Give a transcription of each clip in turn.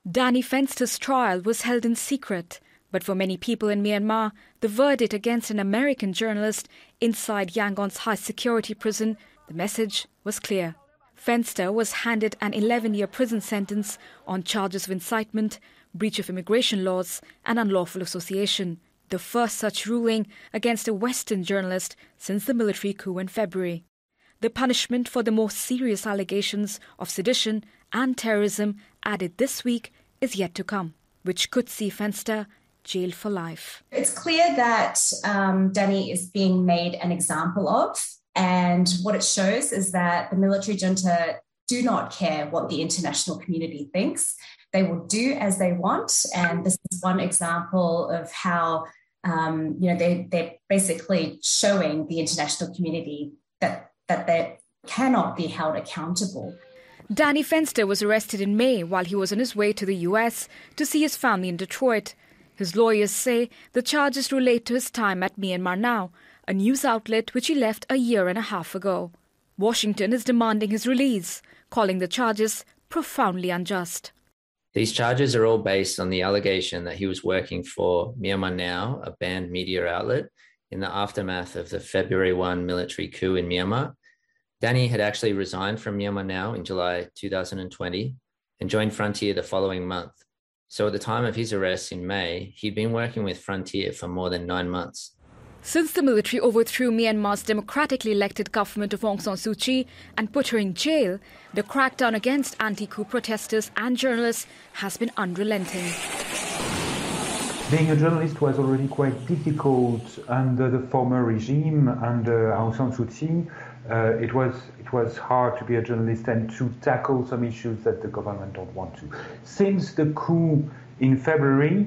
Danny Fenster's trial was held in secret, but for many people in Myanmar, the verdict against an American journalist inside Yangon's high-security prison, the message was clear. Fenster was handed an 11-year prison sentence on charges of incitement, breach of immigration laws and unlawful association, the first such ruling against a Western journalist since the military coup in February. The punishment for the more serious allegations of sedition and terrorism added this week is yet to come, which could see Fenster jailed for life. It's clear that Danny is being made an example of, and what it shows is that the military junta do not care what the international community thinks. They will do as they want, and this is one example of how they're basically showing the international community that they cannot be held accountable. Danny Fenster was arrested in May while he was on his way to the US to see his family in Detroit. His lawyers say the charges relate to his time at Myanmar Now, a news outlet which he left a year and a half ago. Washington is demanding his release, calling the charges profoundly unjust. These charges are all based on the allegation that he was working for Myanmar Now, a banned media outlet, in the aftermath of the February 1 military coup in Myanmar. Danny had actually resigned from Myanmar Now in July 2020 and joined Frontier the following month. So at the time of his arrest in May, he'd been working with Frontier for more than 9 months. Since the military overthrew Myanmar's democratically elected government of Aung San Suu Kyi and put her in jail, the crackdown against anti-coup protesters and journalists has been unrelenting. Being a journalist was already quite difficult under the former regime, under Aung San Suu Kyi. It was hard to be a journalist and to tackle some issues that the government don't want to. Since the coup in February,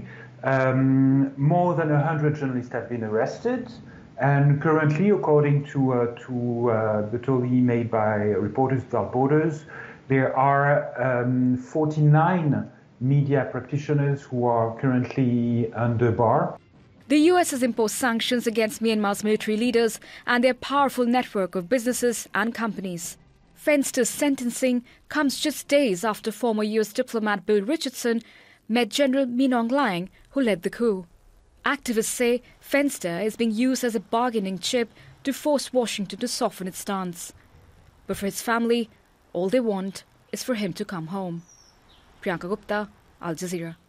more than 100 journalists have been arrested, and currently, according to the tally made by Reporters Without Borders, there are 49 media practitioners who are currently under bar. The US has imposed sanctions against Myanmar's military leaders and their powerful network of businesses and companies. Fenster's sentencing comes just days after former US diplomat Bill Richardson met General Min Aung Hlaing, who led the coup. Activists say Fenster is being used as a bargaining chip to force Washington to soften its stance. But for his family, all they want is for him to come home. Priyanka Gupta, Al Jazeera.